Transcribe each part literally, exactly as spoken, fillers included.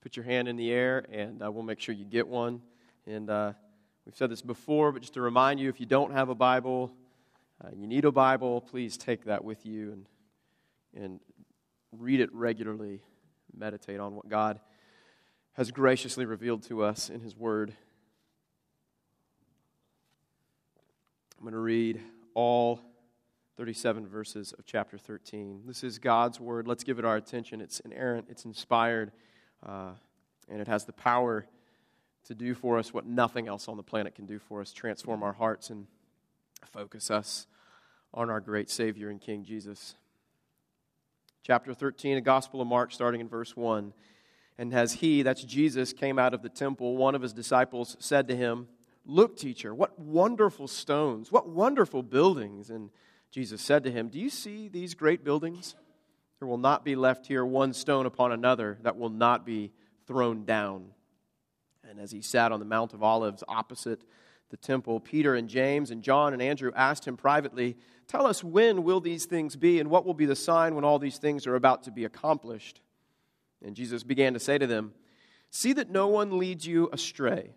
put your hand in the air, and uh, we'll make sure you get one. And uh, we've said this before, but just to remind you, if you don't have a Bible, uh, you need a Bible, please take that with you and and read it regularly. Meditate on what God has graciously revealed to us in His Word. I'm going to read all thirty-seven verses of chapter thirteen. This is God's Word. Let's give it our attention. It's inerrant, it's inspired, uh, and it has the power to do for us what nothing else on the planet can do for us, transform our hearts and focus us on our great Savior and King Jesus. Chapter thirteen, the Gospel of Mark, starting in verse one. And as he, that's Jesus, came out of the temple, one of his disciples said to him, "Look, teacher, what wonderful stones, what wonderful buildings." And Jesus said to him, "Do you see these great buildings? There will not be left here one stone upon another that will not be thrown down." And as he sat on the Mount of Olives opposite the temple, Peter and James and John and Andrew asked him privately, "Tell us, when will these things be, and what will be the sign when all these things are about to be accomplished?" And Jesus began to say to them, "See that no one leads you astray.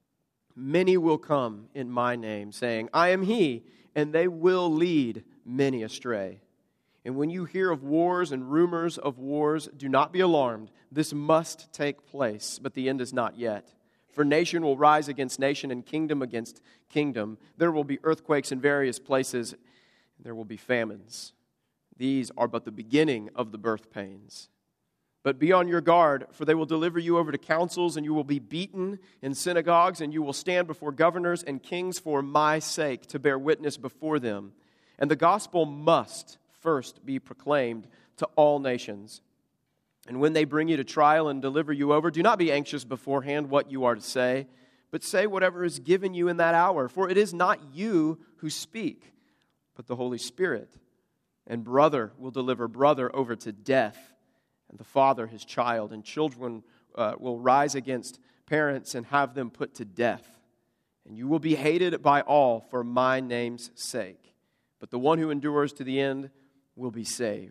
Many will come in my name, saying, 'I am he,' and they will lead many astray. And when you hear of wars and rumors of wars, do not be alarmed. This must take place, but the end is not yet. For nation will rise against nation and kingdom against kingdom. There will be earthquakes in various places. There will be famines. These are but the beginning of the birth pains. But be on your guard, for they will deliver you over to councils, and you will be beaten in synagogues, and you will stand before governors and kings for my sake, to bear witness before them. And the gospel must first be proclaimed to all nations. And when they bring you to trial and deliver you over, do not be anxious beforehand what you are to say, but say whatever is given you in that hour. For it is not you who speak, but the Holy Spirit. And brother will deliver brother over to death, and the father his child. And children uh, will rise against parents and have them put to death. And you will be hated by all for my name's sake. But the one who endures to the end will be saved.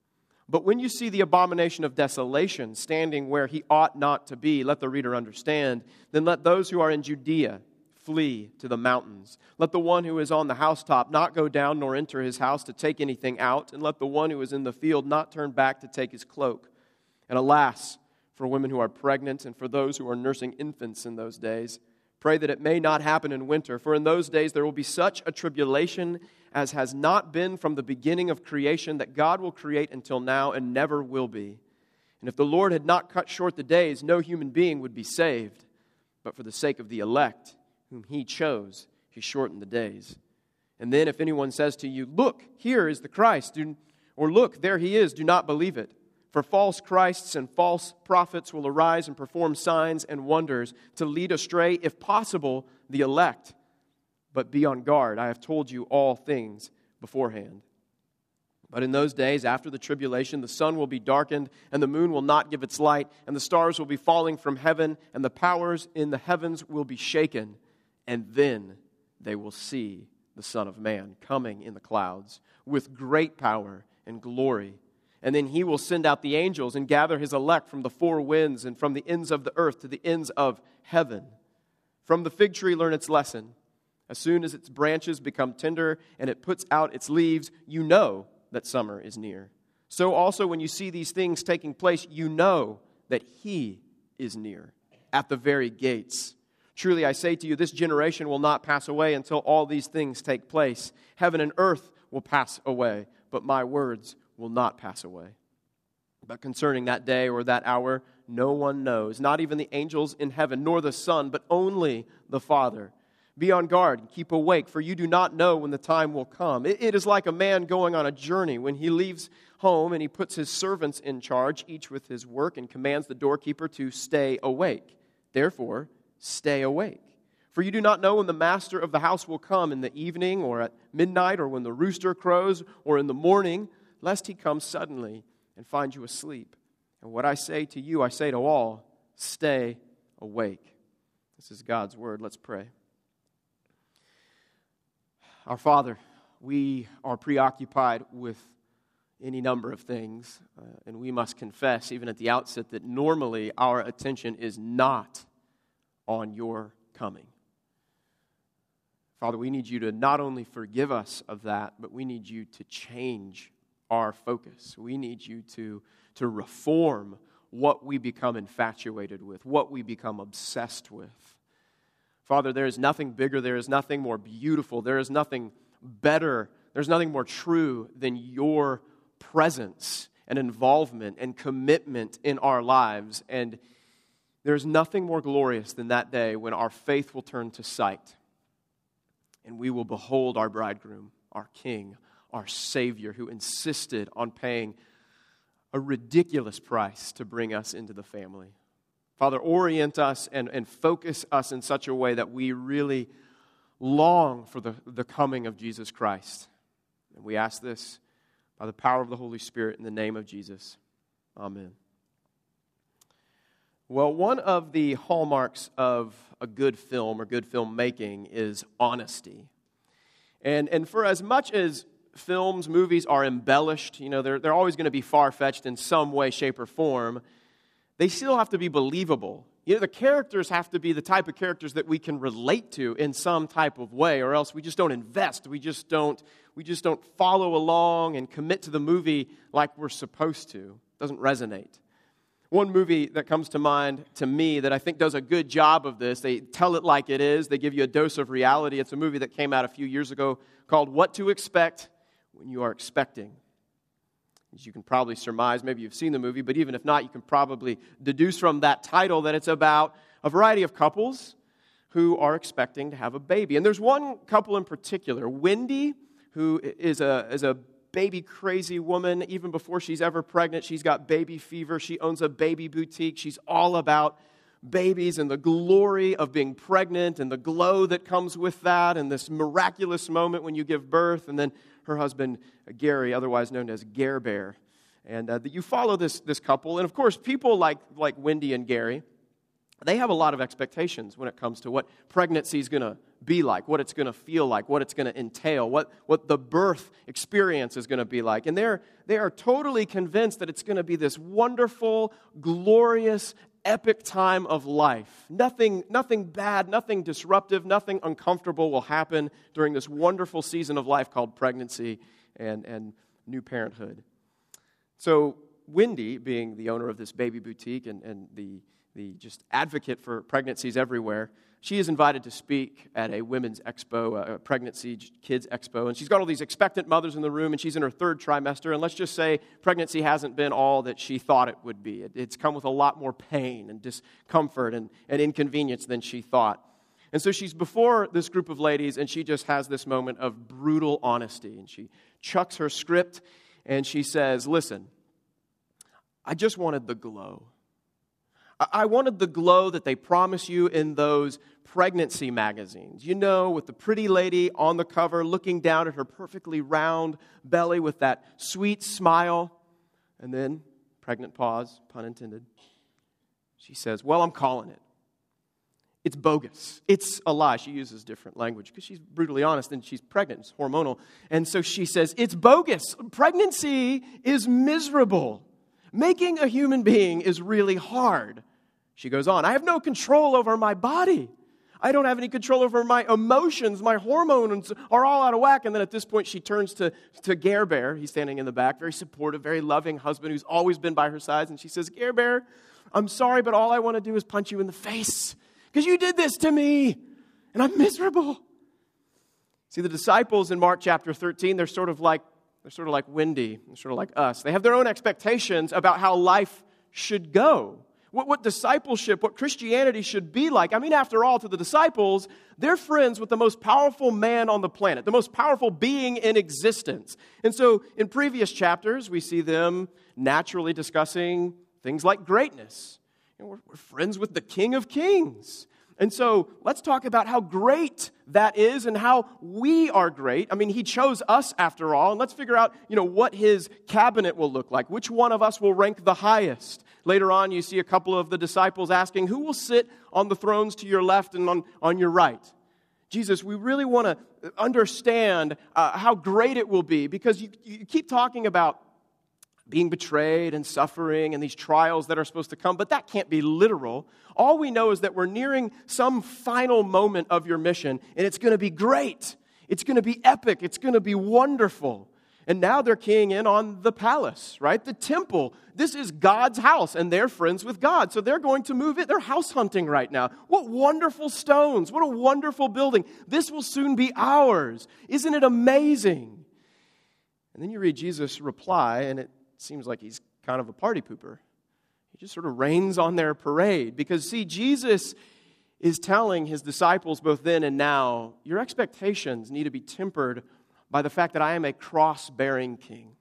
But when you see the abomination of desolation standing where he ought not to be," let the reader understand, "then let those who are in Judea flee to the mountains. Let the one who is on the housetop not go down nor enter his house to take anything out, and let the one who is in the field not turn back to take his cloak. And alas, for women who are pregnant and for those who are nursing infants in those days. Pray that it may not happen in winter, for in those days there will be such a tribulation as has not been from the beginning of creation, that God will create until now and never will be. And if the Lord had not cut short the days, no human being would be saved. But for the sake of the elect, whom he chose, he shortened the days. And then if anyone says to you, 'Look, here is the Christ,' do, or 'Look, there he is,' do not believe it. For false Christs and false prophets will arise and perform signs and wonders to lead astray, if possible, the elect. But be on guard. I have told you all things beforehand. But in those days, after the tribulation, the sun will be darkened, and the moon will not give its light, and the stars will be falling from heaven, and the powers in the heavens will be shaken. And then they will see the Son of Man coming in the clouds with great power and glory. And then he will send out the angels and gather his elect from the four winds and from the ends of the earth to the ends of heaven. From the fig tree learn its lesson. As soon as its branches become tender and it puts out its leaves, you know that summer is near. So also when you see these things taking place, you know that he is near, at the very gates. Truly I say to you, this generation will not pass away until all these things take place. Heaven and earth will pass away, but my words will not pass away. But concerning that day or that hour, no one knows, not even the angels in heaven, nor the Son, but only the Father. Be on guard and keep awake, for you do not know when the time will come. It, it is like a man going on a journey when he leaves home and he puts his servants in charge, each with his work, and commands the doorkeeper to stay awake. Therefore, stay awake. For you do not know when the master of the house will come, in the evening or at midnight or when the rooster crows or in the morning, lest he come suddenly and find you asleep. And what I say to you, I say to all, stay awake. This is God's word. Let's pray. Our Father, we are preoccupied with any number of things, uh, and we must confess even at the outset that normally our attention is not on your coming. Father, we need you to not only forgive us of that, but we need you to change our focus. We need you to, to reform what we become infatuated with, what we become obsessed with. Father, there is nothing bigger, there is nothing more beautiful, there is nothing better, there's nothing more true than your presence and involvement and commitment in our lives. And there's nothing more glorious than that day when our faith will turn to sight and we will behold our bridegroom, our King, our Savior, who insisted on paying a ridiculous price to bring us into the family. Father, orient us and, and focus us in such a way that we really long for the, the coming of Jesus Christ. And we ask this by the power of the Holy Spirit in the name of Jesus. Amen. Well, one of the hallmarks of a good film or good filmmaking is honesty. And, and for as much as films, movies are embellished, you know, they're, they're always going to be far-fetched in some way, shape, or form, they still have to be believable. You know, the characters have to be the type of characters that we can relate to in some type of way, or else we just don't invest. We just don't, we just don't follow along and commit to the movie like we're supposed to. It doesn't resonate. One movie that comes to mind to me that I think does a good job of this, they tell it like it is, they give you a dose of reality. It's a movie that came out a few years ago called What to Expect When You Are Expecting. As you can probably surmise, maybe you've seen the movie, but even if not, you can probably deduce from that title that it's about a variety of couples who are expecting to have a baby. And there's one couple in particular, Wendy, who is a, is a baby crazy woman. Even before she's ever pregnant, she's got baby fever. She owns a baby boutique. She's all about babies and the glory of being pregnant and the glow that comes with that and this miraculous moment when you give birth. And then her husband, Gary, otherwise known as Gare Bear. And uh, you follow this, this couple. And of course, people like, like Wendy and Gary, they have a lot of expectations when it comes to what pregnancy is going to be like, what it's going to feel like, what it's going to entail, what, what the birth experience is going to be like. And they're, they are totally convinced that it's going to be this wonderful, glorious, epic time of life. Nothing, nothing bad, nothing disruptive, nothing uncomfortable will happen during this wonderful season of life called pregnancy and, and new parenthood. So Wendy, being the owner of this baby boutique and, and the, the just advocate for pregnancies everywhere, she is invited to speak at a women's expo, a pregnancy kids expo, and she's got all these expectant mothers in the room, and she's in her third trimester, and let's just say pregnancy hasn't been all that she thought it would be. It, it's come with a lot more pain and discomfort and, and inconvenience than she thought. And so she's before this group of ladies, and she just has this moment of brutal honesty, and she chucks her script, and she says, listen, I just wanted the glow. I wanted the glow that they promise you in those pregnancy magazines. You know, with the pretty lady on the cover looking down at her perfectly round belly with that sweet smile. And then, pregnant pause, pun intended. She says, well, I'm calling it. It's bogus. It's a lie. She uses different language because she's brutally honest and she's pregnant. It's hormonal. And so she says, it's bogus. Pregnancy is miserable. Making a human being is really hard. She goes on, I have no control over my body. I don't have any control over my emotions. My hormones are all out of whack. And then at this point, she turns to, to Gare Bear. He's standing in the back, very supportive, very loving husband who's always been by her side. And she says, Gare Bear, I'm sorry, but all I want to do is punch you in the face because you did this to me, and I'm miserable. See, the disciples in Mark chapter thirteen, they're sort of like They're sort of like Wendy. They're sort of like us. They have their own expectations about how life should go. What, what discipleship, what Christianity should be like. I mean, after all, to the disciples, they're friends with the most powerful man on the planet, the most powerful being in existence. And so in previous chapters, we see them naturally discussing things like greatness. You know, we're, we're friends with the King of Kings. And so let's talk about how great that is and how we are great. I mean, he chose us after all. And let's figure out, you know, what his cabinet will look like. Which one of us will rank the highest? Later on, you see a couple of the disciples asking, who will sit on the thrones to your left and on, on your right? Jesus, we really want to understand uh, how great it will be because you, you keep talking about being betrayed and suffering and these trials that are supposed to come, but that can't be literal. All we know is that we're nearing some final moment of your mission, and it's going to be great. It's going to be epic. It's going to be wonderful. And now they're keying in on the palace, right? The temple. This is God's house, and they're friends with God. So they're going to move it. They're house hunting right now. What wonderful stones. What a wonderful building. This will soon be ours. Isn't it amazing? And then you read Jesus' reply, and it seems like he's kind of a party pooper. He just sort of rains on their parade. Because, see, Jesus is telling his disciples both then and now, your expectations need to be tempered by the fact that I am a cross-bearing king.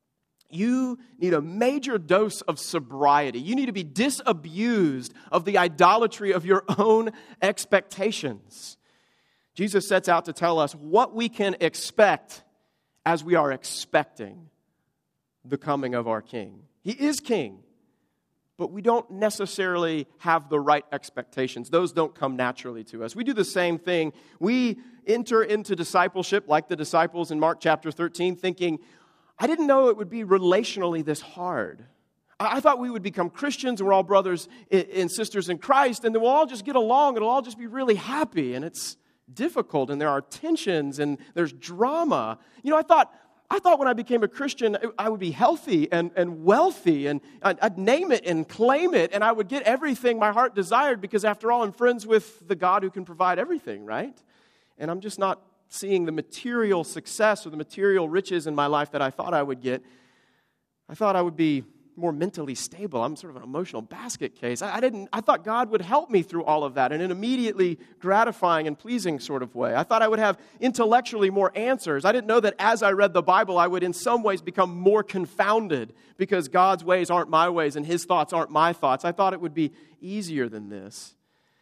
You need a major dose of sobriety. You need to be disabused of the idolatry of your own expectations. Jesus sets out to tell us what we can expect as we are expecting the coming of our King. He is King, but we don't necessarily have the right expectations. Those don't come naturally to us. We do the same thing. We enter into discipleship like the disciples in Mark chapter thirteen, thinking, I didn't know it would be relationally this hard. I thought we would become Christians and we're all brothers and sisters in Christ, and then we'll all just get along and it'll all just be really happy. And it's difficult, and there are tensions, and there's drama. You know, I thought I thought when I became a Christian, I would be healthy and, and wealthy, and I'd, I'd name it and claim it, and I would get everything my heart desired, because after all, I'm friends with the God who can provide everything, right? And I'm just not seeing the material success or the material riches in my life that I thought I would get. I thought I would be more mentally stable. I'm sort of an emotional basket case. I, I didn't. I thought God would help me through all of that in an immediately gratifying and pleasing sort of way. I thought I would have intellectually more answers. I didn't know that as I read the Bible, I would in some ways become more confounded because God's ways aren't my ways and His thoughts aren't my thoughts. I thought it would be easier than this.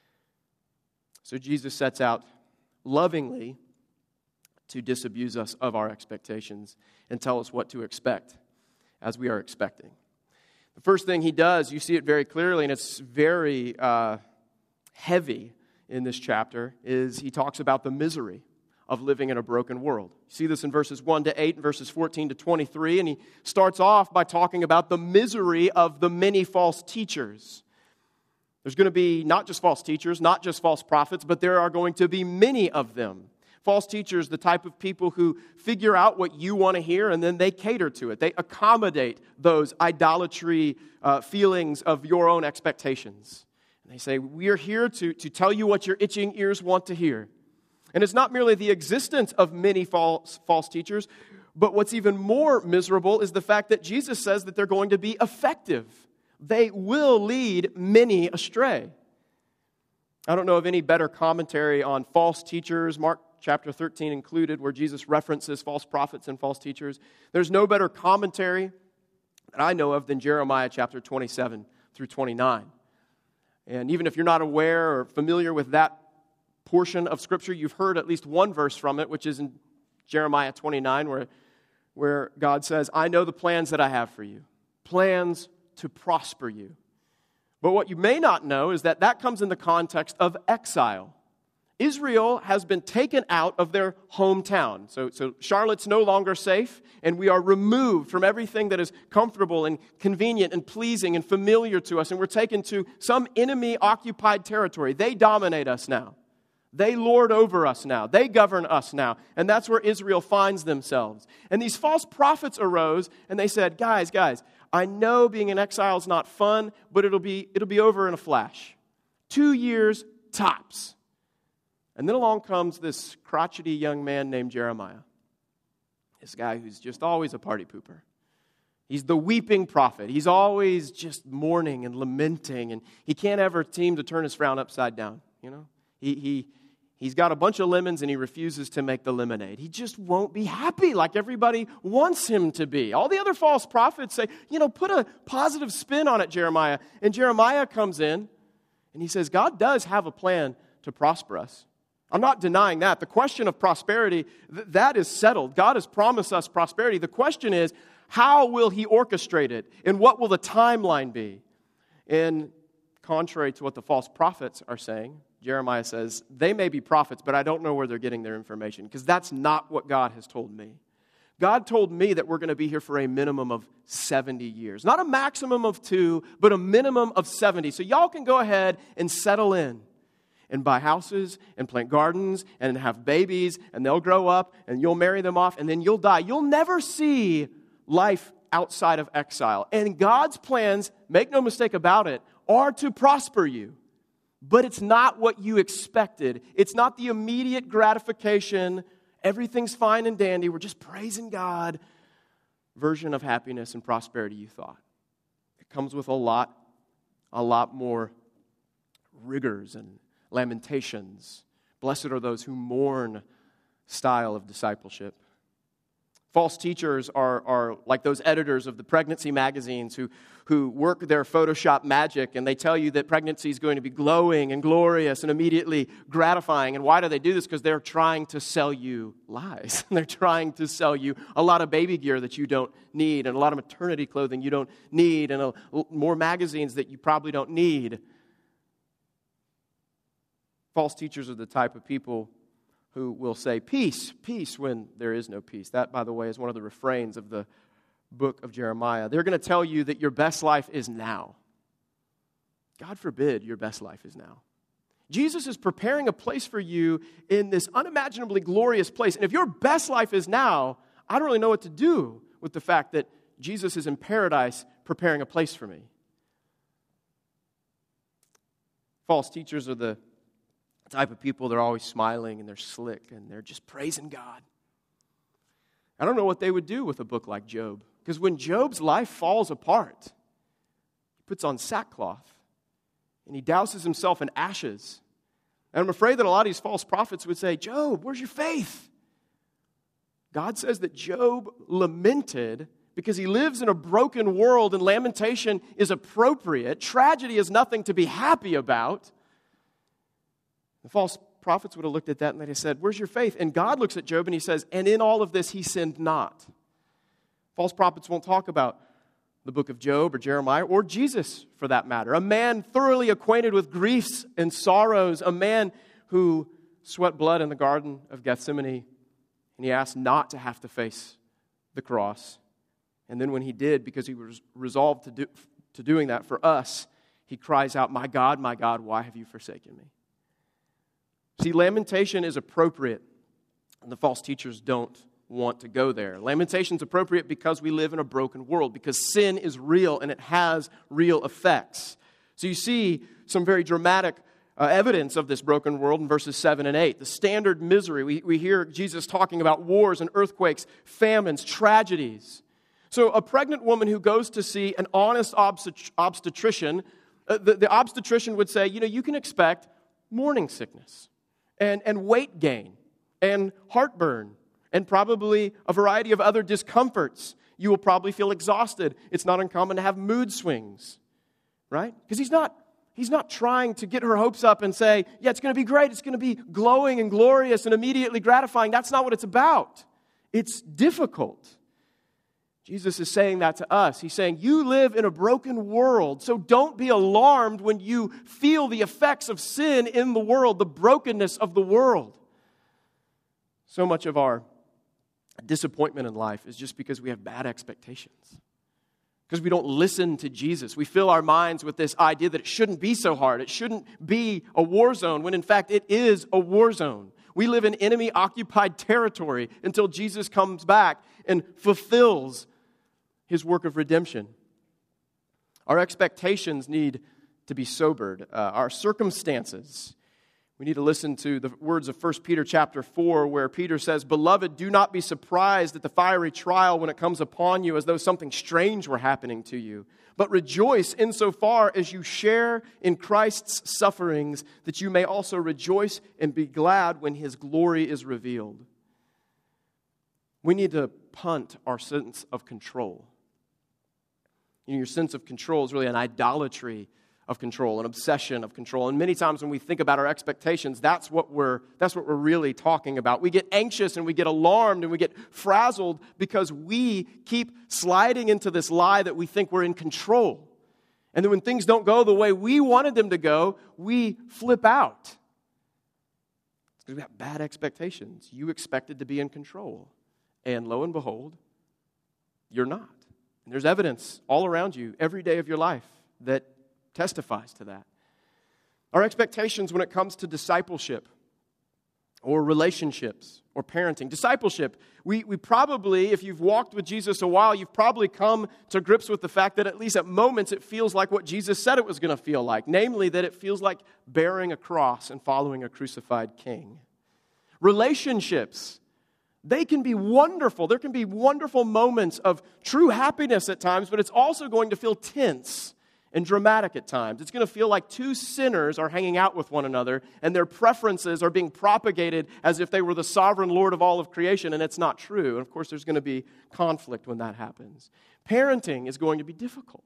So Jesus sets out lovingly to disabuse us of our expectations and tell us what to expect as we are expecting. The first thing he does, you see it very clearly, and it's very uh, heavy in this chapter, is he talks about the misery of living in a broken world. You see this in verses one to eight and verses fourteen to twenty-three, and he starts off by talking about the misery of the many false teachers. There's going to be not just false teachers, not just false prophets, but there are going to be many of them. False teachers, the type of people who figure out what you want to hear and then they cater to it. They accommodate those idolatry uh, feelings of your own expectations. And they say, we are here to, to tell you what your itching ears want to hear. And it's not merely the existence of many false, false teachers, but what's even more miserable is the fact that Jesus says that they're going to be effective. They will lead many astray. I don't know of any better commentary on false teachers, Mark chapter thirteen included, where Jesus references false prophets and false teachers. There's no better commentary that I know of than Jeremiah chapter twenty-seven through twenty-nine. And even if you're not aware or familiar with that portion of Scripture, you've heard at least one verse from it, which is in Jeremiah twenty-nine, where, where God says, I know the plans that I have for you, plans to prosper you. But what you may not know is that that comes in the context of exile. Israel has been taken out of their hometown. So, so Charlotte's no longer safe, and we are removed from everything that is comfortable and convenient and pleasing and familiar to us, and we're taken to some enemy-occupied territory. They dominate us now. They lord over us now. They govern us now. And that's where Israel finds themselves. And these false prophets arose, and they said, guys, guys, I know being in exile is not fun, but it'll be, it'll be over in a flash. Two years tops. And then along comes this crotchety young man named Jeremiah. This guy who's just always a party pooper. He's the weeping prophet. He's always just mourning and lamenting, and he can't ever seem to turn his frown upside down. You know, he he he's got a bunch of lemons, and he refuses to make the lemonade. He just won't be happy like everybody wants him to be. All the other false prophets say, you know, put a positive spin on it, Jeremiah. And Jeremiah comes in, and he says, God does have a plan to prosper us. I'm not denying that. The question of prosperity, th- that is settled. God has promised us prosperity. The question is, how will He orchestrate it? And what will the timeline be? And contrary to what the false prophets are saying, Jeremiah says, they may be prophets, but I don't know where they're getting their information, because that's not what God has told me. God told me that we're going to be here for a minimum of seventy years. Not a maximum of two, but a minimum of seventy. So y'all can go ahead and settle in and buy houses and plant gardens and have babies, and they'll grow up and you'll marry them off and then you'll die. You'll never see life outside of exile. And God's plans, make no mistake about it, are to prosper you. But it's not what you expected. It's not the immediate gratification, everything's fine and dandy, we're just praising God version of happiness and prosperity you thought. It comes with a lot, a lot more rigors and lamentations. Blessed are those who mourn style of discipleship. False teachers are, are like those editors of the pregnancy magazines who, who work their Photoshop magic, and they tell you that pregnancy is going to be glowing and glorious and immediately gratifying. And why do they do this? Because they're trying to sell you lies. They're trying to sell you a lot of baby gear that you don't need, and a lot of maternity clothing you don't need, and a, more magazines that you probably don't need. False teachers are the type of people who will say, peace, peace, when there is no peace. That, by the way, is one of the refrains of the book of Jeremiah. They're going to tell you that your best life is now. God forbid your best life is now. Jesus is preparing a place for you in this unimaginably glorious place. And if your best life is now, I don't really know what to do with the fact that Jesus is in paradise preparing a place for me. False teachers are the type of people, they're always smiling and they're slick and they're just praising God. I don't know what they would do with a book like Job. Because when Job's life falls apart, he puts on sackcloth and he douses himself in ashes. And I'm afraid that a lot of these false prophets would say, Job, where's your faith? God says that Job lamented because he lives in a broken world and lamentation is appropriate. Tragedy is nothing to be happy about. The false prophets would have looked at that and they'd have said, where's your faith? And God looks at Job and he says, and in all of this he sinned not. False prophets won't talk about the book of Job or Jeremiah or Jesus for that matter. A man thoroughly acquainted with griefs and sorrows. A man who sweat blood in the Garden of Gethsemane. And he asked not to have to face the cross. And then when he did, because he was resolved to do to doing that for us, he cries out, my God, my God, why have you forsaken me? See, lamentation is appropriate, and the false teachers don't want to go there. Lamentation is appropriate because we live in a broken world, because sin is real and it has real effects. So you see some very dramatic uh, evidence of this broken world in verses seven and eight. The standard misery. We, we hear Jesus talking about wars and earthquakes, famines, tragedies. So a pregnant woman who goes to see an honest obstet- obstetrician, uh, the, the obstetrician would say, you know, you can expect morning sickness. And, and weight gain, and heartburn, and probably a variety of other discomforts. You will probably feel exhausted. It's not uncommon to have mood swings, right? Because he's not, he's not trying to get her hopes up and say, yeah, it's going to be great. It's going to be glowing and glorious and immediately gratifying. That's not what it's about. It's difficult. Jesus is saying that to us. He's saying, you live in a broken world, so don't be alarmed when you feel the effects of sin in the world, the brokenness of the world. So much of our disappointment in life is just because we have bad expectations. Because we don't listen to Jesus. We fill our minds with this idea that it shouldn't be so hard. It shouldn't be a war zone, when in fact it is a war zone. We live in enemy-occupied territory until Jesus comes back and fulfills His work of redemption. Our expectations need to be sobered. Uh, our circumstances. We need to listen to the words of First Peter chapter four, where Peter says, Beloved, do not be surprised at the fiery trial when it comes upon you as though something strange were happening to you. But rejoice insofar as you share in Christ's sufferings, that you may also rejoice and be glad when His glory is revealed. We need to punt our sense of control. You know, your sense of control is really an idolatry of control, an obsession of control. And many times when we think about our expectations, that's what we're that's what we're really talking about. We get anxious and we get alarmed and we get frazzled because we keep sliding into this lie that we think we're in control. And then when things don't go the way we wanted them to go, we flip out. It's because we have bad expectations. You expected to be in control, And lo and behold, you're not. And there's evidence all around you every day of your life that testifies to that. Our expectations when it comes to discipleship or relationships or parenting. Discipleship, we, we probably, if you've walked with Jesus a while, you've probably come to grips with the fact that at least at moments it feels like what Jesus said it was going to feel like. Namely, that it feels like bearing a cross and following a crucified king. Relationships, they can be wonderful. There can be wonderful moments of true happiness at times, but it's also going to feel tense and dramatic at times. It's going to feel like two sinners are hanging out with one another and their preferences are being propagated as if they were the sovereign Lord of all of creation, and it's not true. And of course, there's going to be conflict when that happens. Parenting is going to be difficult.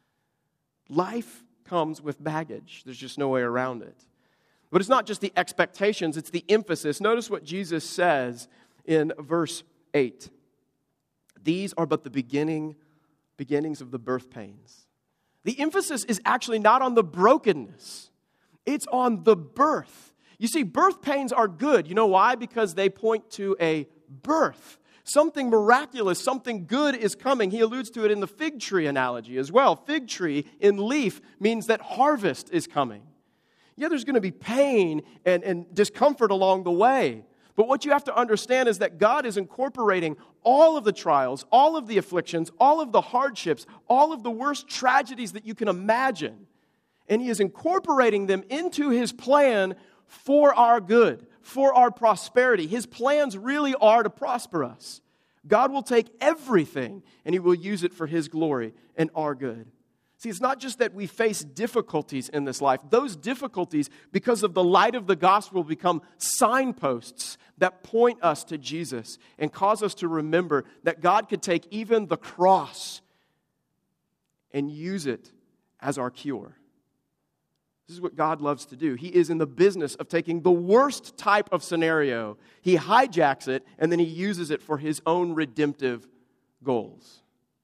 Life comes with baggage. There's just no way around it. But it's not just the expectations, it's the emphasis. Notice what Jesus says in verse eight. These are but the beginning, beginnings of the birth pains. The emphasis is actually not on the brokenness. It's on the birth. You see, birth pains are good. You know why? Because they point to a birth. Something miraculous, something good is coming. He alludes to it in the fig tree analogy as well. Fig tree in leaf means that harvest is coming. Yeah, there's going to be pain and, and discomfort along the way. But what you have to understand is that God is incorporating all of the trials, all of the afflictions, all of the hardships, all of the worst tragedies that you can imagine. And He is incorporating them into His plan for our good, for our prosperity. His plans really are to prosper us. God will take everything and He will use it for His glory and our good. See, it's not just that we face difficulties in this life. Those difficulties, because of the light of the gospel, become signposts that point us to Jesus and cause us to remember that God could take even the cross and use it as our cure. This is what God loves to do. He is in the business of taking the worst type of scenario, He hijacks it, and then He uses it for His own redemptive goals.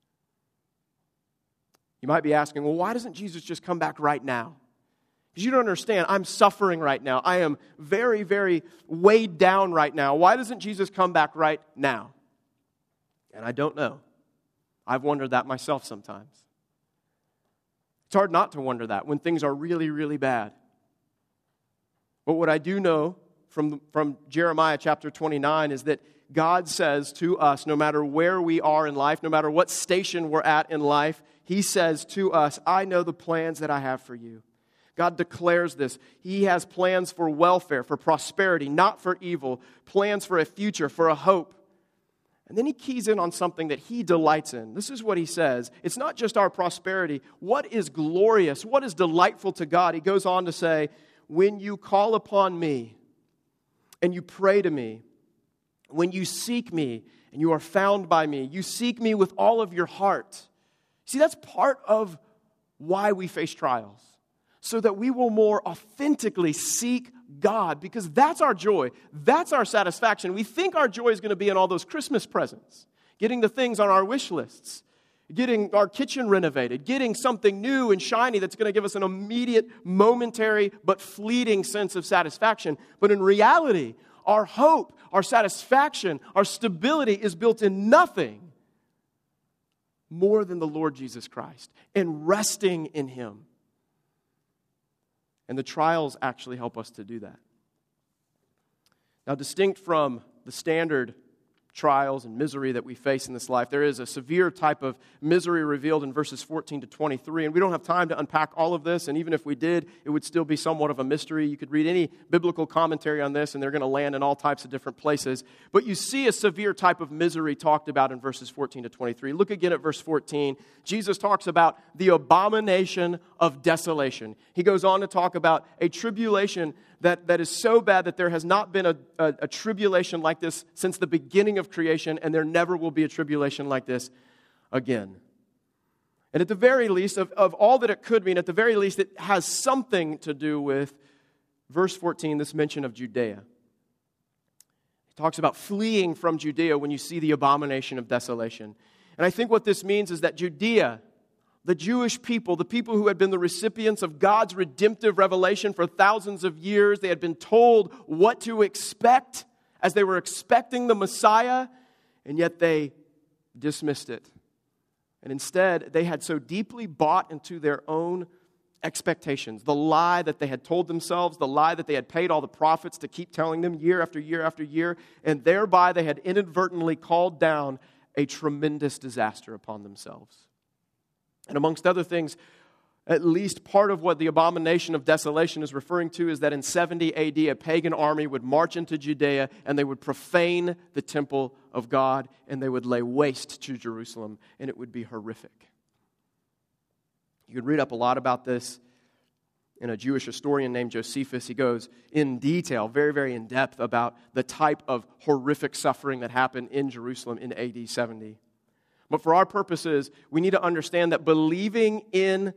You might be asking, well, why doesn't Jesus just come back right now? Because you don't understand, I'm suffering right now. I am very, very weighed down right now. Why doesn't Jesus come back right now? And I don't know. I've wondered that myself sometimes. It's hard not to wonder that when things are really, really bad. But what I do know from, from Jeremiah chapter twenty-nine is that God says to us, no matter where we are in life, no matter what station we're at in life, He says to us, I know the plans that I have for you. God declares this. He has plans for welfare, for prosperity, not for evil, plans for a future, for a hope. And then He keys in on something that He delights in. This is what He says. It's not just our prosperity. What is glorious, what is delightful to God? He goes on to say, when you call upon me and you pray to me, when you seek me and you are found by me, you seek me with all of your heart. See, that's part of why we face trials, so that we will more authentically seek God, because that's our joy. That's our satisfaction. We think our joy is going to be in all those Christmas presents, getting the things on our wish lists, getting our kitchen renovated, getting something new and shiny that's going to give us an immediate, momentary, but fleeting sense of satisfaction. But in reality, our hope, our satisfaction, our stability is built in nothing more than the Lord Jesus Christ and resting in Him. And the trials actually help us to do that. Now, distinct from the standard trials and misery that we face in this life, there is a severe type of misery revealed in verses fourteen to twenty-three, and we don't have time to unpack all of this, and even if we did, it would still be somewhat of a mystery. You could read any biblical commentary on this, and they're going to land in all types of different places, but you see a severe type of misery talked about in verses fourteen to twenty-three. Look again at verse fourteen. Jesus talks about the abomination of desolation. He goes on to talk about a tribulation that, that is so bad that there has not been a, a, a tribulation like this since the beginning of creation, and there never will be a tribulation like this again. And at the very least, of, of all that it could mean, at the very least, it has something to do with verse fourteen, this mention of Judea. He talks about fleeing from Judea when you see the abomination of desolation. And I think what this means is that Judea, the Jewish people, the people who had been the recipients of God's redemptive revelation for thousands of years, they had been told what to expect as they were expecting the Messiah. and yet they dismissed it. And instead, they had so deeply bought into their own expectations, the lie that they had told themselves, the lie that they had paid all the prophets to keep telling them year after year after year, and thereby they had inadvertently called down a tremendous disaster upon themselves. And amongst other things, at least part of what the abomination of desolation is referring to is that in seventy A D, a pagan army would march into Judea and they would profane the temple of God and they would lay waste to Jerusalem, and it would be horrific. You can read up a lot about this in a Jewish historian named Josephus. He goes in detail, very, very in depth about the type of horrific suffering that happened in Jerusalem in A D seventy. But for our purposes, we need to understand that believing in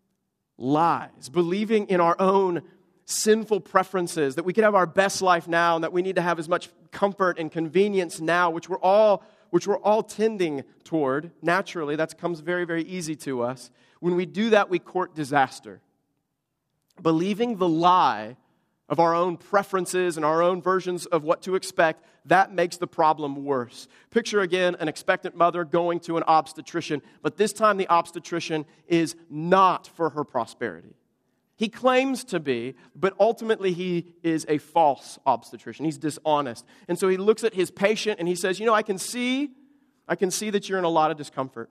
lies, believing in our own sinful preferences, that we can have our best life now and that we need to have as much comfort and convenience now, which we're all which we're all tending toward naturally. That comes very, very easy to us. When we do that, we court disaster. Believing the lie of our own preferences and our own versions of what to expect, that makes the problem worse. Picture again an expectant mother going to an obstetrician, but this time the obstetrician is not for her prosperity. He claims to be, but ultimately he is a false obstetrician. He's dishonest. And so he looks at his patient and he says, you know, I can see, I can see that you're in a lot of discomfort.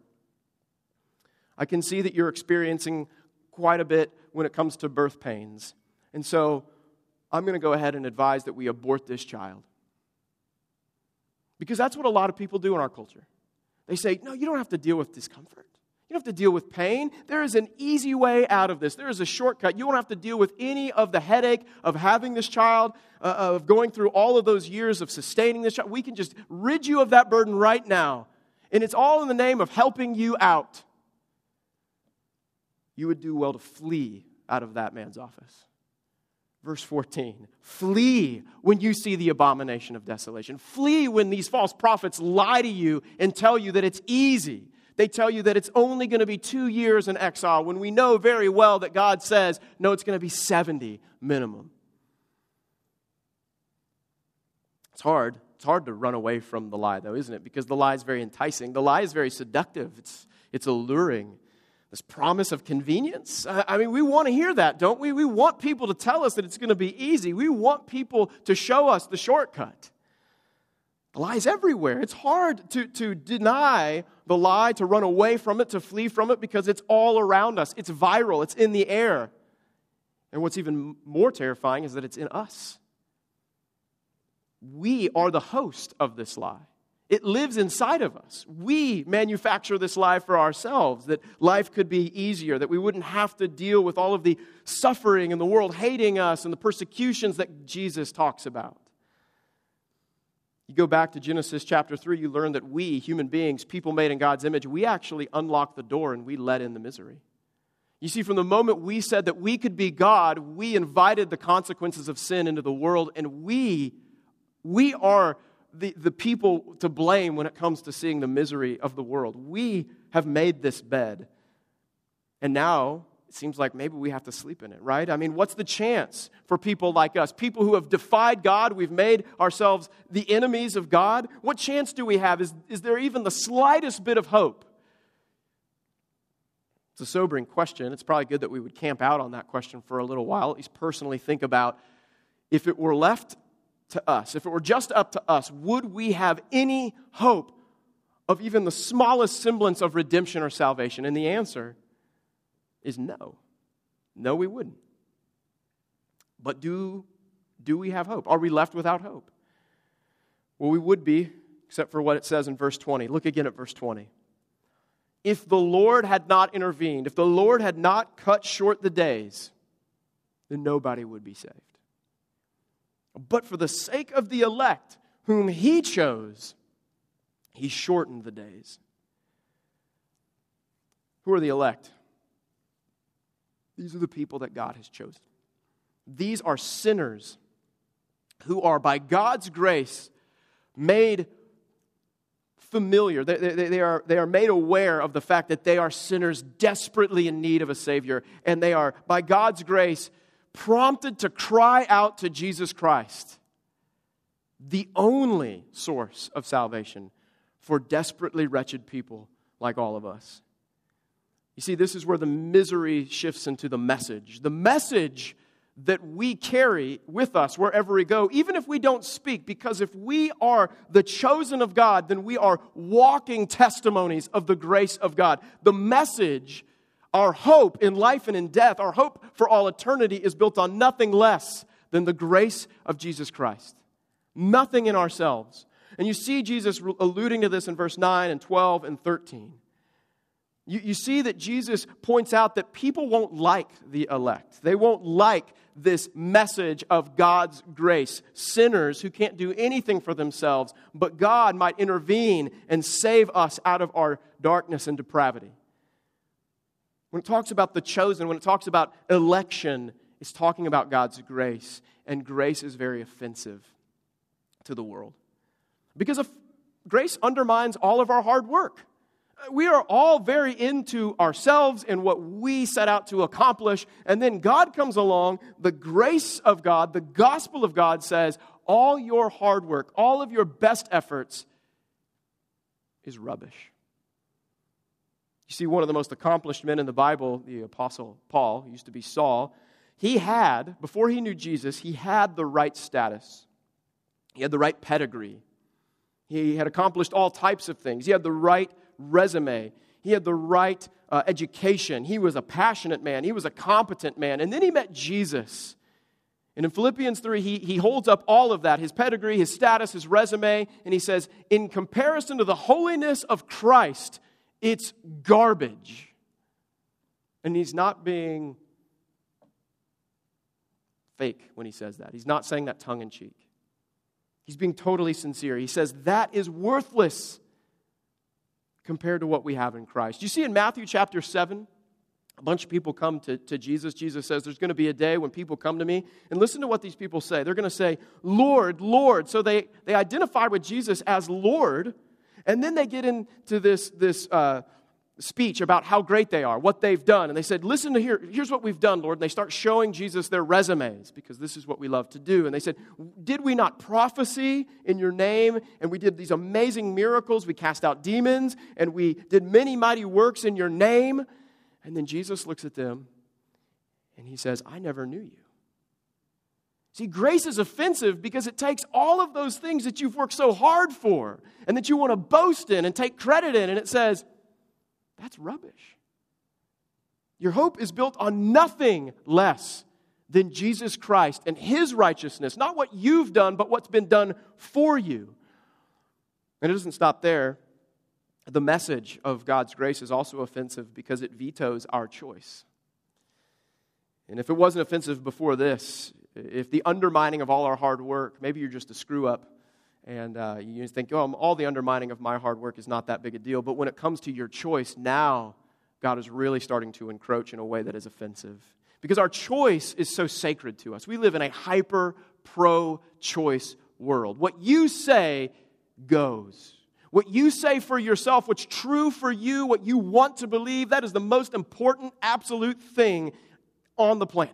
I can see that you're experiencing quite a bit when it comes to birth pains. And so I'm going to go ahead and advise that we abort this child. Because that's what a lot of people do in our culture. They say, no, you don't have to deal with discomfort. You don't have to deal with pain. There is an easy way out of this. There is a shortcut. You don't have to deal with any of the headache of having this child, uh, of going through all of those years of sustaining this child. We can just rid you of that burden right now. And it's all in the name of helping you out. You would do well to flee out of that man's office. Verse fourteen, flee when you see the abomination of desolation. Flee when these false prophets lie to you and tell you that it's easy. They tell you that it's only going to be two years in exile when we know very well that God says, no, it's going to be seventy minimum. It's hard. It's hard to run away from the lie, though, isn't it? Because the lie is very enticing. The lie is very seductive. It's, it's alluring. This promise of convenience. I mean, we want to hear that, don't we? We want people to tell us that it's going to be easy. We want people to show us the shortcut. The lie is everywhere. It's hard to, to deny the lie, to run away from it, to flee from it, because it's all around us. It's viral. It's in the air. And what's even more terrifying is that it's in us. We are the host of this lie. It lives inside of us. We manufacture this lie for ourselves, that life could be easier, that we wouldn't have to deal with all of the suffering and the world hating us and the persecutions that Jesus talks about. You go back to Genesis chapter three, you learn that we, human beings, people made in God's image, we actually unlocked the door and we let in the misery. You see, from the moment we said that we could be God, we invited the consequences of sin into the world, and we, we are The, the people to blame when it comes to seeing the misery of the world. We have made this bed. And now it seems like maybe we have to sleep in it, right? I mean, what's the chance for people like us? People who have defied God, we've made ourselves the enemies of God. What chance do we have? Is, is there even the slightest bit of hope? It's a sobering question. It's probably good that we would camp out on that question for a little while, at least personally think about if it were left to us, if it were just up to us, would we have any hope of even the smallest semblance of redemption or salvation? And the answer is no. No, we wouldn't. But do, do we have hope? Are we left without hope? Well, we would be, except for what it says in verse twenty. Look again at verse twenty. If the Lord had not intervened, if the Lord had not cut short the days, then nobody would be saved. But for the sake of the elect, whom He chose, He shortened the days. Who are the elect? These are the people that God has chosen. These are sinners who are, by God's grace, made familiar. They, they, they, are, they are made aware of the fact that they are sinners desperately in need of a Savior. And they are, by God's grace, prompted to cry out to Jesus Christ, the only source of salvation for desperately wretched people like all of us. You see, this is where the misery shifts into the message. The message that we carry with us wherever we go, even if we don't speak, because if we are the chosen of God, then we are walking testimonies of the grace of God. The message, our hope in life and in death, our hope for all eternity is built on nothing less than the grace of Jesus Christ. Nothing in ourselves. And you see Jesus alluding to this in verse nine and twelve and thirteen. You, you see that Jesus points out that people won't like the elect. They won't like this message of God's grace. Sinners who can't do anything for themselves, but God might intervene and save us out of our darkness and depravity. When it talks about the chosen, when it talks about election, it's talking about God's grace. And grace is very offensive to the world. Because if grace undermines all of our hard work. We are all very into ourselves and what we set out to accomplish. And then God comes along, the grace of God, the gospel of God says, all your hard work, all of your best efforts is rubbish. You see, one of the most accomplished men in the Bible, the Apostle Paul, who used to be Saul, he had, before he knew Jesus, he had the right status. He had the right pedigree. He had accomplished all types of things. He had the right resume. He had the right uh, education. He was a passionate man. He was a competent man. And then he met Jesus. And in Philippians three, he, he holds up all of that, his pedigree, his status, his resume, and he says, in comparison to the holiness of Christ, it's garbage. And he's not being fake when he says that. He's not saying that tongue-in-cheek. He's being totally sincere. He says that is worthless compared to what we have in Christ. You see in Matthew chapter seven, a bunch of people come to, to Jesus. Jesus says there's going to be a day when people come to me. And listen to what these people say. They're going to say, Lord, Lord. So they, they identify with Jesus as Lord. And then they get into this, this uh, speech about how great they are, what they've done. And they said, listen to here, here's what we've done, Lord. And they start showing Jesus their resumes because this is what we love to do. And they said, did we not prophesy in your name? And we did these amazing miracles. We cast out demons and we did many mighty works in your name. And then Jesus looks at them and he says, I never knew you. See, grace is offensive because it takes all of those things that you've worked so hard for and that you want to boast in and take credit in. And it says, that's rubbish. Your hope is built on nothing less than Jesus Christ and His righteousness. Not what you've done, but what's been done for you. And it doesn't stop there. The message of God's grace is also offensive because it vetoes our choice. And if it wasn't offensive before this, if the undermining of all our hard work, maybe you're just a screw-up, and uh, you think, oh, all the undermining of my hard work is not that big a deal. But when it comes to your choice, now God is really starting to encroach in a way that is offensive. Because our choice is so sacred to us. We live in a hyper pro-choice world. What you say goes. What you say for yourself, what's true for you, what you want to believe, that is the most important, absolute thing on the planet.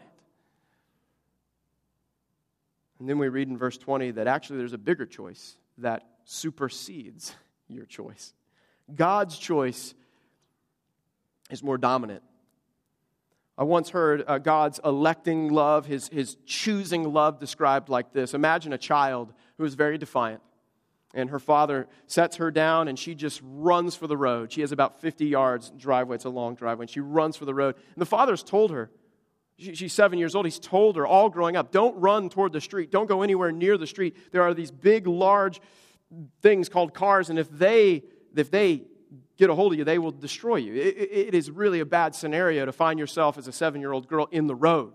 And then we read in verse twenty that actually there's a bigger choice that supersedes your choice. God's choice is more dominant. I once heard uh, God's electing love, his, his choosing love described like this. Imagine a child who is very defiant. And her father sets her down and she just runs for the road. She has about fifty yards driveway. It's a long driveway. And she runs for the road. And the father's told her, she's seven years old. He's told her all growing up, don't run toward the street. Don't go anywhere near the street. There are these big, large things called cars, and if they if they get a hold of you, they will destroy you. It, it is really a bad scenario to find yourself as a seven-year-old girl in the road.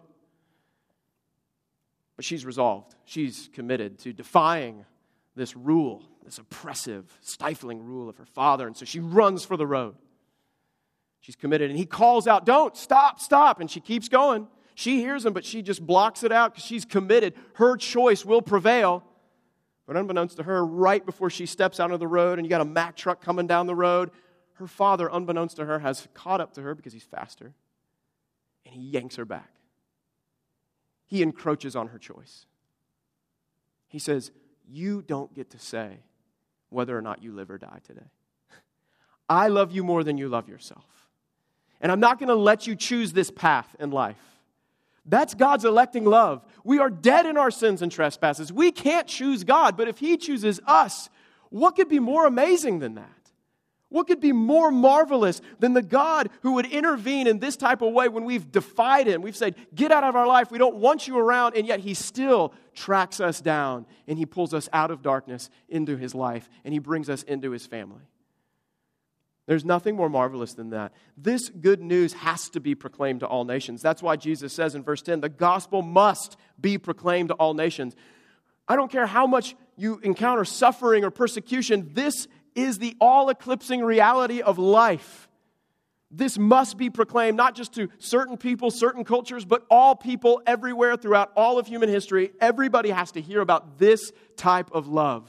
But she's resolved. She's committed to defying this rule, this oppressive, stifling rule of her father, and so she runs for the road. She's committed, and he calls out, don't, stop, stop, and she keeps going. She hears him, but she just blocks it out because she's committed. Her choice will prevail. But unbeknownst to her, right before she steps out of the road, and you got a Mack truck coming down the road, her father, unbeknownst to her, has caught up to her because he's faster, and he yanks her back. He encroaches on her choice. He says, you don't get to say whether or not you live or die today. I love you more than you love yourself. And I'm not going to let you choose this path in life. That's God's electing love. We are dead in our sins and trespasses. We can't choose God, but if He chooses us, what could be more amazing than that? What could be more marvelous than the God who would intervene in this type of way when we've defied Him? We've said, get out of our life. We don't want you around. And yet He still tracks us down and He pulls us out of darkness into His life and He brings us into His family. There's nothing more marvelous than that. This good news has to be proclaimed to all nations. That's why Jesus says in verse ten, the gospel must be proclaimed to all nations. I don't care how much you encounter suffering or persecution, this is the all-eclipsing reality of life. This must be proclaimed not just to certain people, certain cultures, but all people everywhere throughout all of human history. Everybody has to hear about this type of love.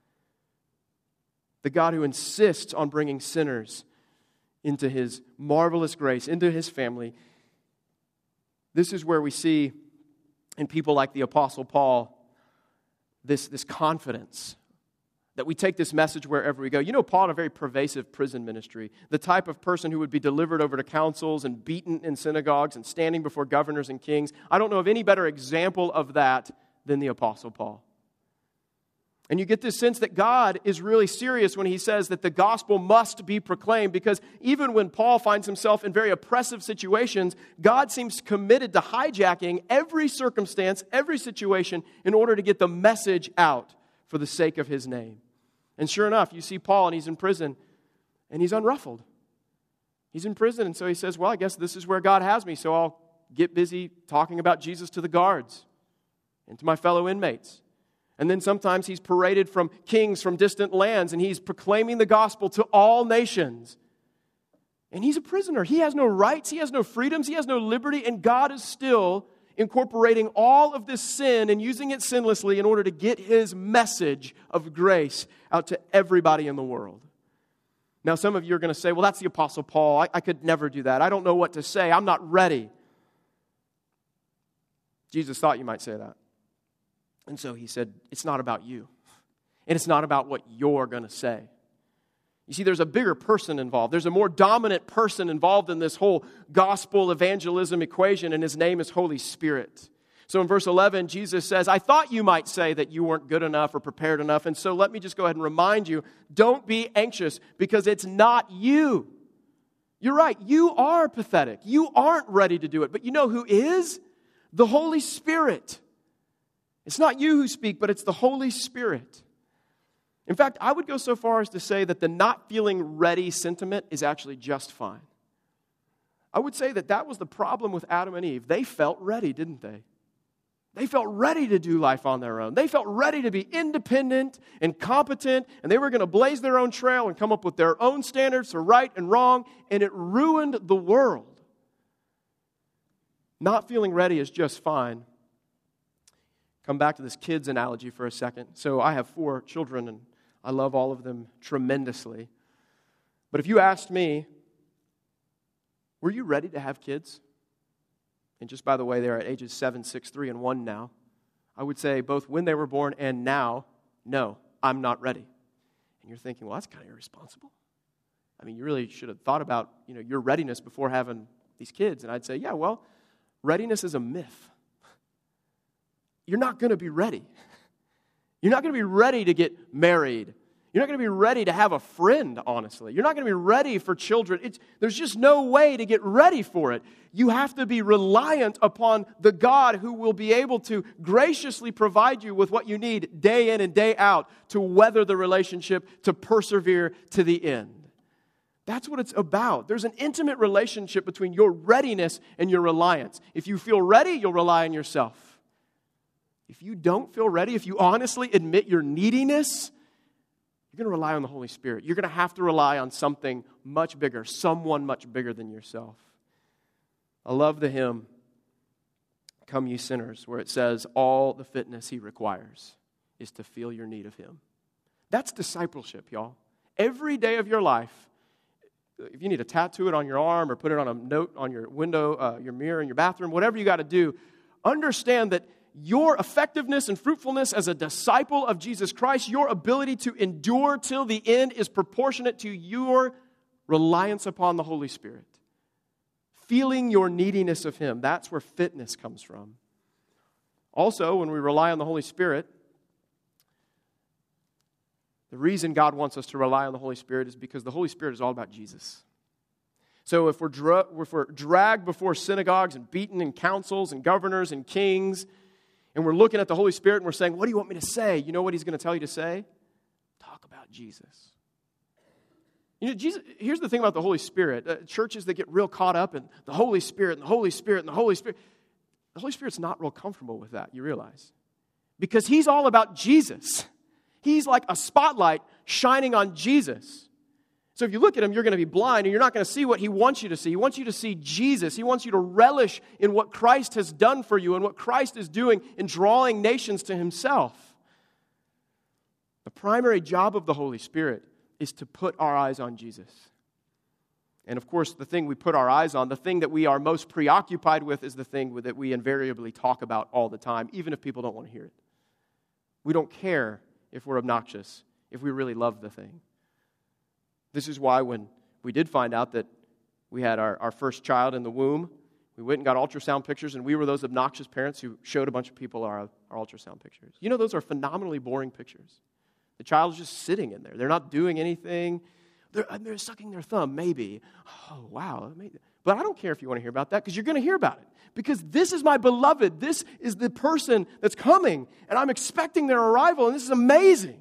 The God who insists on bringing sinners into His marvelous grace, into His family. This is where we see in people like the Apostle Paul this, this confidence that we take this message wherever we go. You know, Paul had a very pervasive prison ministry. The type of person who would be delivered over to councils and beaten in synagogues and standing before governors and kings. I don't know of any better example of that than the Apostle Paul. And you get this sense that God is really serious when He says that the gospel must be proclaimed, because even when Paul finds himself in very oppressive situations, God seems committed to hijacking every circumstance, every situation, in order to get the message out for the sake of His name. And sure enough, you see Paul and he's in prison and he's unruffled. He's in prison, and so he says, well, I guess this is where God has me, so I'll get busy talking about Jesus to the guards and to my fellow inmates. And then sometimes he's paraded from kings from distant lands, and he's proclaiming the gospel to all nations. And he's a prisoner. He has no rights, he has no freedoms, he has no liberty, and God is still incorporating all of this sin and using it sinlessly in order to get His message of grace out to everybody in the world. Now, some of you are going to say, well, that's the Apostle Paul. I, I could never do that. I don't know what to say. I'm not ready. Jesus thought you might say that. And so He said, it's not about you. And it's not about what you're going to say. You see, there's a bigger person involved. There's a more dominant person involved in this whole gospel evangelism equation, and His name is Holy Spirit. So in verse eleven, Jesus says, I thought you might say that you weren't good enough or prepared enough, and so let me just go ahead and remind you, don't be anxious, because it's not you. You're right, you are pathetic. You aren't ready to do it, but you know who is? The Holy Spirit. It's not you who speak, but it's the Holy Spirit. In fact, I would go so far as to say that the not feeling ready sentiment is actually just fine. I would say that that was the problem with Adam and Eve. They felt ready, didn't they? They felt ready to do life on their own. They felt ready to be independent and competent, and they were going to blaze their own trail and come up with their own standards for right and wrong, and it ruined the world. Not feeling ready is just fine. Come back to this kids analogy for a second. So I have four children, and I love all of them tremendously. But if you asked me, were you ready to have kids? And just by the way, they're at ages seven, six, three, and one now. I would say both when they were born and now, no, I'm not ready. And you're thinking, well, that's kind of irresponsible. I mean, you really should have thought about, you know, your readiness before having these kids. And I'd say, yeah, well, readiness is a myth. You're not going to be ready. You're not going to be ready to get married. You're not going to be ready to have a friend, honestly. You're not going to be ready for children. It's, there's just no way to get ready for it. You have to be reliant upon the God who will be able to graciously provide you with what you need day in and day out to weather the relationship, to persevere to the end. That's what it's about. There's an intimate relationship between your readiness and your reliance. If you feel ready, you'll rely on yourself. If you don't feel ready, if you honestly admit your neediness, you're going to rely on the Holy Spirit. You're going to have to rely on something much bigger, someone much bigger than yourself. I love the hymn, Come Ye Sinners, where it says, all the fitness He requires is to feel your need of Him. That's discipleship, y'all. Every day of your life, if you need to tattoo it on your arm or put it on a note on your window, uh, your mirror in your bathroom, whatever you got to do, understand that your effectiveness and fruitfulness as a disciple of Jesus Christ, your ability to endure till the end is proportionate to your reliance upon the Holy Spirit. Feeling your neediness of Him, that's where fitness comes from. Also, when we rely on the Holy Spirit, the reason God wants us to rely on the Holy Spirit is because the Holy Spirit is all about Jesus. So if we're, dra- if we're dragged before synagogues and beaten in councils and governors and kings, and we're looking at the Holy Spirit and we're saying, what do you want me to say? You know what He's going to tell you to say? Talk about Jesus. You know, Jesus. Here's the thing about the Holy Spirit. Uh, churches that get real caught up in the Holy Spirit and the Holy Spirit and the Holy Spirit. The Holy Spirit's not real comfortable with that, you realize. Because He's all about Jesus. He's like a spotlight shining on Jesus. So if you look at Him, you're going to be blind and you're not going to see what He wants you to see. He wants you to see Jesus. He wants you to relish in what Christ has done for you and what Christ is doing in drawing nations to Himself. The primary job of the Holy Spirit is to put our eyes on Jesus. And of course, the thing we put our eyes on, the thing that we are most preoccupied with is the thing that we invariably talk about all the time, even if people don't want to hear it. We don't care if we're obnoxious, if we really love the thing. This is why when we did find out that we had our, our first child in the womb, we went and got ultrasound pictures, and we were those obnoxious parents who showed a bunch of people our, our ultrasound pictures. You know, those are phenomenally boring pictures. The child is just sitting in there. They're not doing anything. They're, they're sucking their thumb, maybe. Oh, wow. But I don't care if you want to hear about that, because you're going to hear about it. Because this is my beloved. This is the person that's coming, and I'm expecting their arrival, and this is amazing.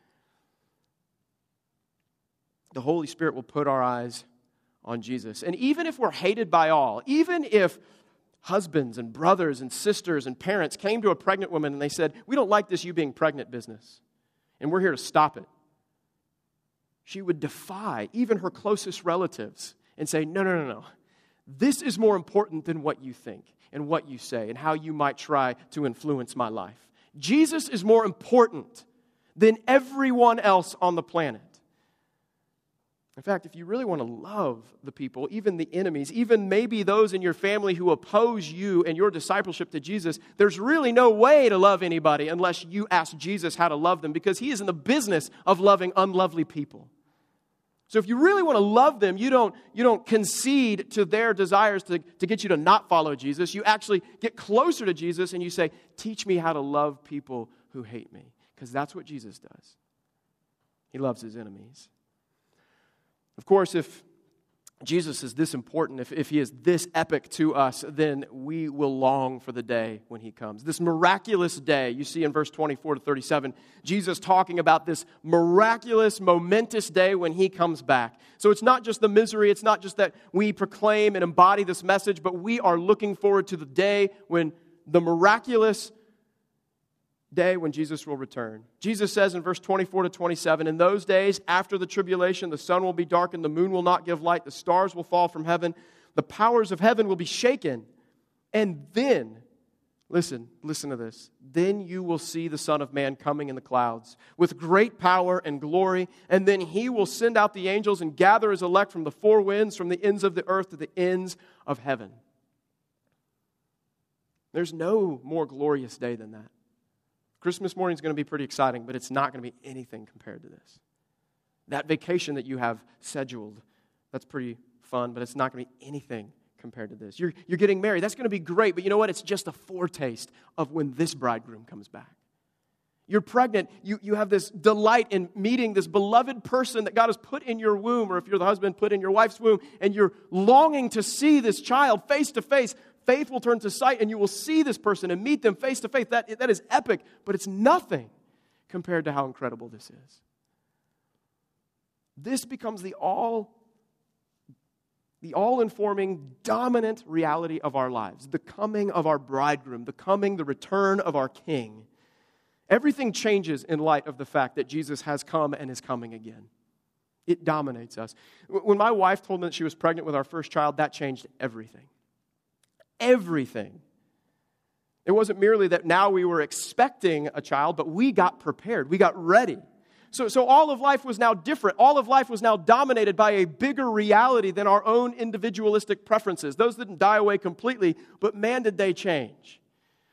The Holy Spirit will put our eyes on Jesus. And even if we're hated by all, even if husbands and brothers and sisters and parents came to a pregnant woman and they said, we don't like this you being pregnant business, and we're here to stop it, she would defy even her closest relatives and say, no, no, no, no. This is more important than what you think and what you say and how you might try to influence my life. Jesus is more important than everyone else on the planet. In fact, if you really want to love the people, even the enemies, even maybe those in your family who oppose you and your discipleship to Jesus, there's really no way to love anybody unless you ask Jesus how to love them, because He is in the business of loving unlovely people. So if you really want to love them, you don't, you don't concede to their desires to, to get you to not follow Jesus. You actually get closer to Jesus and you say, teach me how to love people who hate me, because that's what Jesus does. He loves His enemies. Of course, if Jesus is this important, if, if He is this epic to us, then we will long for the day when He comes. This miraculous day, you see in verse twenty-four to thirty-seven, Jesus talking about this miraculous, momentous day when He comes back. So it's not just the misery, it's not just that we proclaim and embody this message, but we are looking forward to the day when the miraculous day when Jesus will return. Jesus says in verse twenty-four to twenty-seven, in those days after the tribulation, the sun will be darkened, the moon will not give light, the stars will fall from heaven, the powers of heaven will be shaken. And then, listen, listen to this, then you will see the Son of Man coming in the clouds with great power and glory, and then He will send out the angels and gather His elect from the four winds, from the ends of the earth to the ends of heaven. There's no more glorious day than that. Christmas morning is going to be pretty exciting, but it's not going to be anything compared to this. That vacation that you have scheduled, that's pretty fun, but it's not going to be anything compared to this. You're, you're getting married. That's going to be great, but you know what? It's just a foretaste of when this bridegroom comes back. You're pregnant. You, you have this delight in meeting this beloved person that God has put in your womb, or if you're the husband, put in your wife's womb, and you're longing to see this child face to face. Faith will turn to sight, and you will see this person and meet them face to face. That, that is epic, but it's nothing compared to how incredible this is. This becomes the all, the all-informing, dominant reality of our lives. The coming of our bridegroom, the coming, the return of our King. Everything changes in light of the fact that Jesus has come and is coming again. It dominates us. When my wife told me that she was pregnant with our first child, that changed everything. Everything. It wasn't merely that now we were expecting a child, but we got prepared. We got ready. So, so all of life was now different. All of life was now dominated by a bigger reality than our own individualistic preferences. Those didn't die away completely, but man, did they change.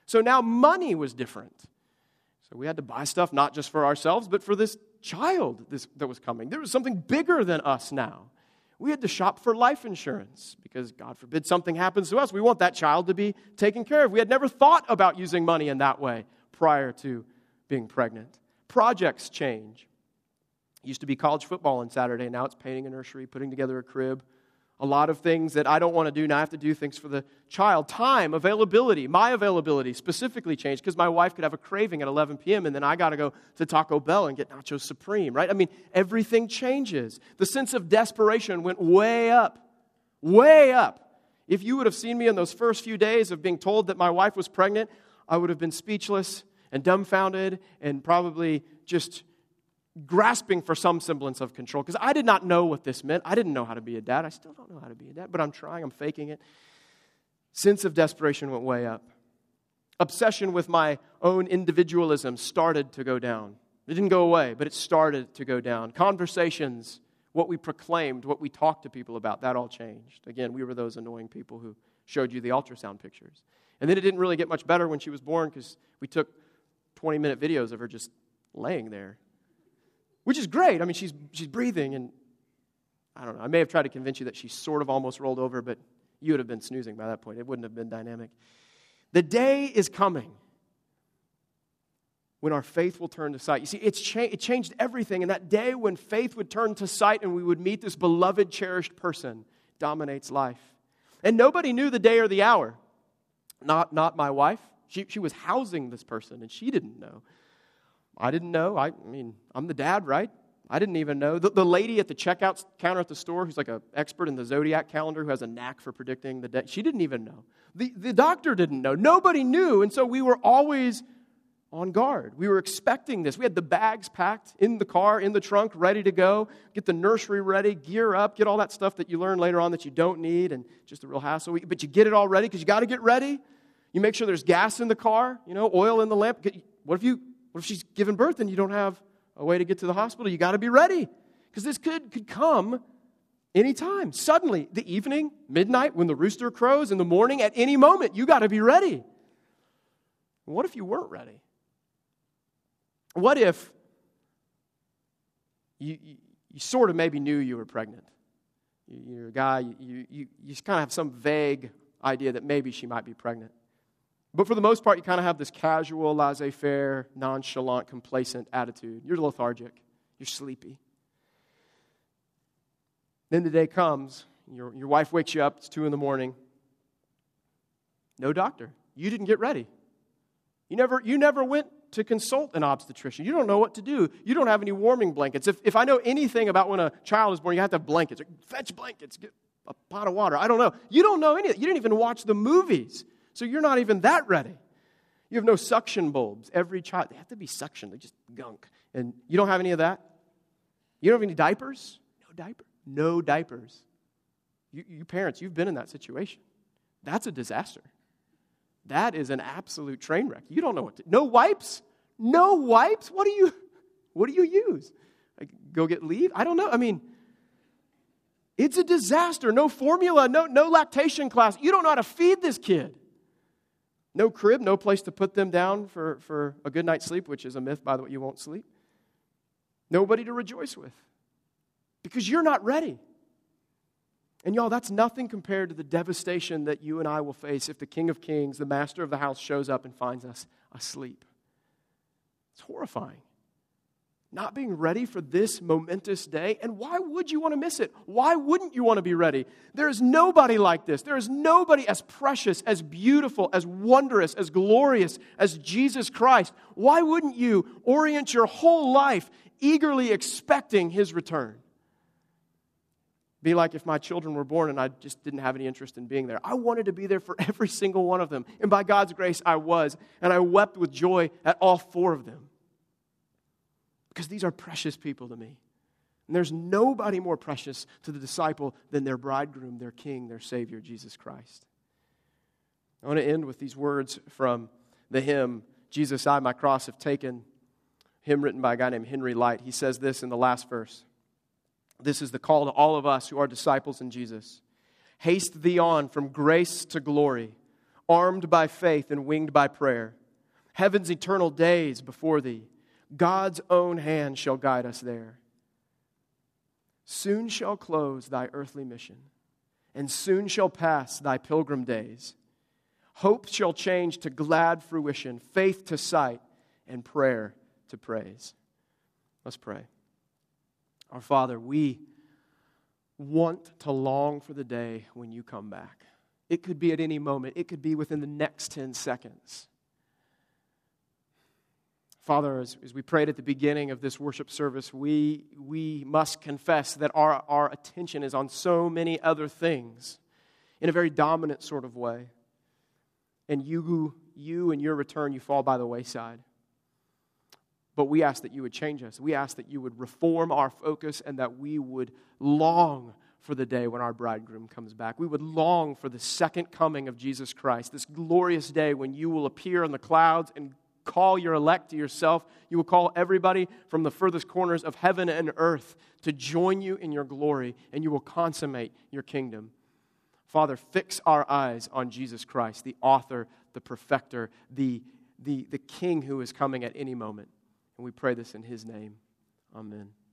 So now money was different. So we had to buy stuff not just for ourselves, but for this child this, that was coming. There was something bigger than us now. We had to shop for life insurance because, God forbid, something happens to us. We want that child to be taken care of. We had never thought about using money in that way prior to being pregnant. Projects change. It used to be college football on Saturday. Now it's painting a nursery, putting together a crib. A lot of things that I don't want to do, now I have to do things for the child. Time, availability, my availability specifically changed because my wife could have a craving at eleven p.m. and then I got to go to Taco Bell and get Nacho Supreme, right? I mean, everything changes. The sense of desperation went way up, way up. If you would have seen me in those first few days of being told that my wife was pregnant, I would have been speechless and dumbfounded and probably just grasping for some semblance of control because I did not know what this meant. I didn't know how to be a dad. I still don't know how to be a dad, but I'm trying. I'm faking it. Sense of desperation went way up. Obsession with my own individualism started to go down. It didn't go away, but it started to go down. Conversations, what we proclaimed, what we talked to people about, that all changed. Again, we were those annoying people who showed you the ultrasound pictures. And then it didn't really get much better when she was born because we took twenty-minute videos of her just laying there. Which is great. I mean, she's she's breathing, and I don't know. I may have tried to convince you that she sort of almost rolled over, but you would have been snoozing by that point. It wouldn't have been dynamic. The day is coming when our faith will turn to sight. You see, it's cha- it changed everything, and that day when faith would turn to sight and we would meet this beloved, cherished person dominates life. And nobody knew the day or the hour. Not, not my wife. She, she was housing this person, and she didn't know. I didn't know. I, I mean, I'm the dad, right? I didn't even know. The, the lady at the checkout counter at the store who's like an expert in the zodiac calendar who has a knack for predicting the day, she didn't even know. The, the doctor didn't know. Nobody knew. And so we were always on guard. We were expecting this. We had the bags packed in the car, in the trunk, ready to go, get the nursery ready, gear up, get all that stuff that you learn later on that you don't need and just a real hassle. But you get it all ready because you got to get ready. You make sure there's gas in the car, you know, oil in the lamp. What if you... What if she's given birth and you don't have a way to get to the hospital? You got to be ready because this could, could come anytime. Suddenly, the evening, midnight, when the rooster crows, in the morning, at any moment, you got to be ready. What if you weren't ready? What if you, you, you sort of maybe knew you were pregnant? You, you're a guy, you, you, you kind of have some vague idea that maybe she might be pregnant. But for the most part, you kind of have this casual, laissez-faire, nonchalant, complacent attitude. You're lethargic. You're sleepy. Then the day comes. Your, your wife wakes you up. It's two in the morning. No doctor. You didn't get ready. You never, you never went to consult an obstetrician. You don't know what to do. You don't have any warming blankets. If, if I know anything about when a child is born, you have to have blankets. Fetch blankets. Get a pot of water. I don't know. You don't know any of that. You didn't even watch the movies. So you're not even that ready. You have no suction bulbs. Every child, they have to be suctioned. They're just gunk. And you don't have any of that? You don't have any diapers? No diaper. No diapers. You, you parents, you've been in that situation. That's a disaster. That is an absolute train wreck. You don't know what to do. No wipes? No wipes? What do you, what do you use? Like, go get leave? I don't know. I mean, it's a disaster. No formula, no, no lactation class. You don't know how to feed this kid. No crib, no place to put them down for, for a good night's sleep, which is a myth, by the way, you won't sleep. Nobody to rejoice with because you're not ready. And y'all, that's nothing compared to the devastation that you and I will face if the King of Kings, the master of the house, shows up and finds us asleep. It's horrifying. Not being ready for this momentous day. And why would you want to miss it? Why wouldn't you want to be ready? There is nobody like this. There is nobody as precious, as beautiful, as wondrous, as glorious as Jesus Christ. Why wouldn't you orient your whole life eagerly expecting His return? Be like if my children were born and I just didn't have any interest in being there. I wanted to be there for every single one of them. And by God's grace, I was. And I wept with joy at all four of them. Because these are precious people to me. And there's nobody more precious to the disciple than their bridegroom, their king, their Savior, Jesus Christ. I want to end with these words from the hymn, Jesus, I my cross have taken, hymn written by a guy named Henry Light. He says this in the last verse. This is the call to all of us who are disciples in Jesus. Haste thee on from grace to glory. armed by faith and winged by prayer. Heaven's eternal days before thee. God's own hand shall guide us there. Soon shall close thy earthly mission, and soon shall pass thy pilgrim days. Hope shall change to glad fruition, faith to sight, and prayer to praise. Let's pray. Our Father, we want to long for the day when you come back. It could be at any moment. It could be within the next ten seconds. Father, as, as we prayed at the beginning of this worship service, we, we must confess that our, our attention is on so many other things in a very dominant sort of way. And you, you and your return, you fall by the wayside. But we ask that you would change us. We ask that you would reform our focus and that we would long for the day when our bridegroom comes back. We would long for the second coming of Jesus Christ, this glorious day when you will appear in the clouds and call your elect to yourself. You will call everybody from the furthest corners of heaven and earth to join you in your glory, and you will consummate your kingdom. Father, fix our eyes on Jesus Christ, the author, the perfecter, the, the, the King who is coming at any moment. And we pray this in His name. Amen.